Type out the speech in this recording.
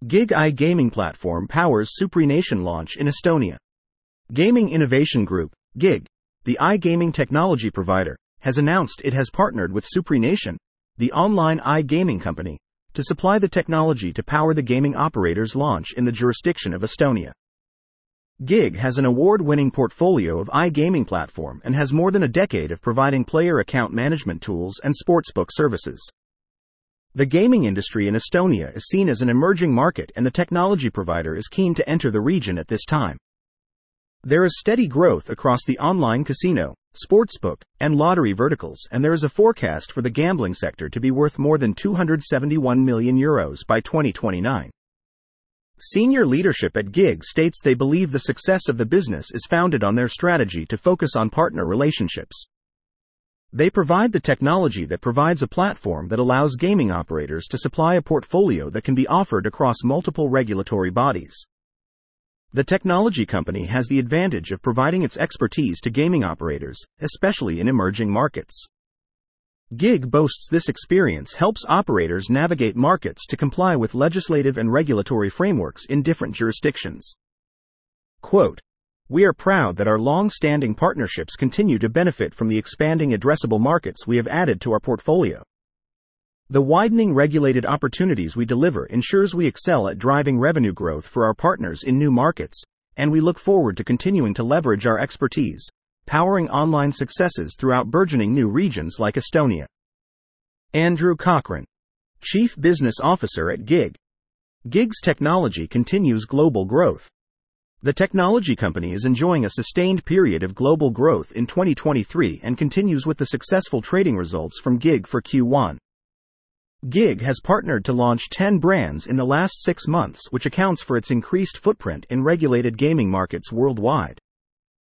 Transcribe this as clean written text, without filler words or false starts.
GiG iGaming platform powers SupreNation launch in Estonia. Gaming Innovation Group, GiG, the iGaming technology provider, has announced it has partnered with SupreNation, the online iGaming company, to supply the technology to power the gaming operator's launch in the jurisdiction of Estonia. GiG has an award-winning portfolio of iGaming platform and has more than a decade of providing player account management tools and sportsbook services. The gaming industry in Estonia is seen as an emerging market, and the technology provider is keen to enter the region at this time. There is steady growth across the online casino, sportsbook, and lottery verticals, and there is a forecast for the gambling sector to be worth more than €271 million by 2029. Senior leadership at GiG states they believe the success of the business is founded on their strategy to focus on partner relationships. They provide the technology that provides a platform that allows gaming operators to supply a portfolio that can be offered across multiple regulatory bodies. The technology company has the advantage of providing its expertise to gaming operators, especially in emerging markets. GiG boasts this experience helps operators navigate markets to comply with legislative and regulatory frameworks in different jurisdictions. Quote, "We are proud that our long-standing partnerships continue to benefit from the expanding addressable markets we have added to our portfolio. The widening regulated opportunities we deliver ensures we excel at driving revenue growth for our partners in new markets, and we look forward to continuing to leverage our expertise, powering online successes throughout burgeoning new regions like Estonia." Andrew Cochran, Chief Business Officer at GiG. GiG's technology continues global growth. The technology company is enjoying a sustained period of global growth in 2023 and continues with the successful trading results from GiG for Q1. GiG has partnered to launch 10 brands in the last 6 months, which accounts for its increased footprint in regulated gaming markets worldwide.